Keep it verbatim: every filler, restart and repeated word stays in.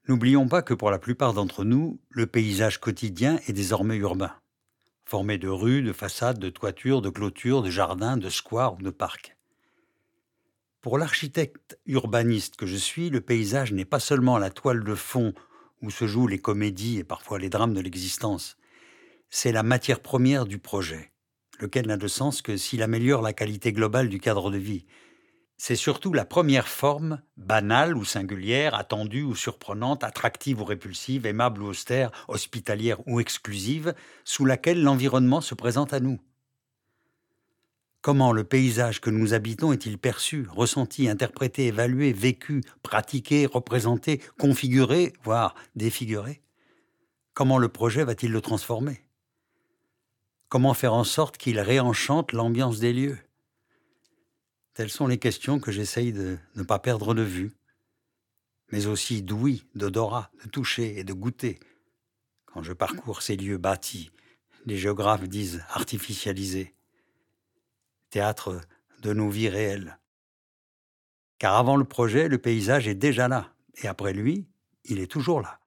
N'oublions pas que pour la plupart d'entre nous, le paysage quotidien est désormais urbain, formé de rues, de façades, de toitures, de clôtures, de jardins, de squares ou de parcs. Pour l'architecte urbaniste que je suis, le paysage n'est pas seulement la toile de fond où se jouent les comédies et parfois les drames de l'existence, c'est la matière première du projet, lequel n'a de sens que s'il améliore la qualité globale du cadre de vie. C'est surtout la première forme, banale ou singulière, attendue ou surprenante, attractive ou répulsive, aimable ou austère, hospitalière ou exclusive, sous laquelle l'environnement se présente à nous. Comment le paysage que nous habitons est-il perçu, ressenti, interprété, évalué, vécu, pratiqué, représenté, configuré, voire défiguré? Comment le projet va-t-il le transformer? Comment faire en sorte qu'il réenchante l'ambiance des lieux? Telles sont les questions que j'essaye de ne pas perdre de vue, mais aussi d'ouïe, d'odorat, de toucher et de goûter quand je parcours ces lieux bâtis, les géographes disent artificialisés, théâtre de nos vies réelles. Car avant le projet, le paysage est déjà là, et après lui, il est toujours là.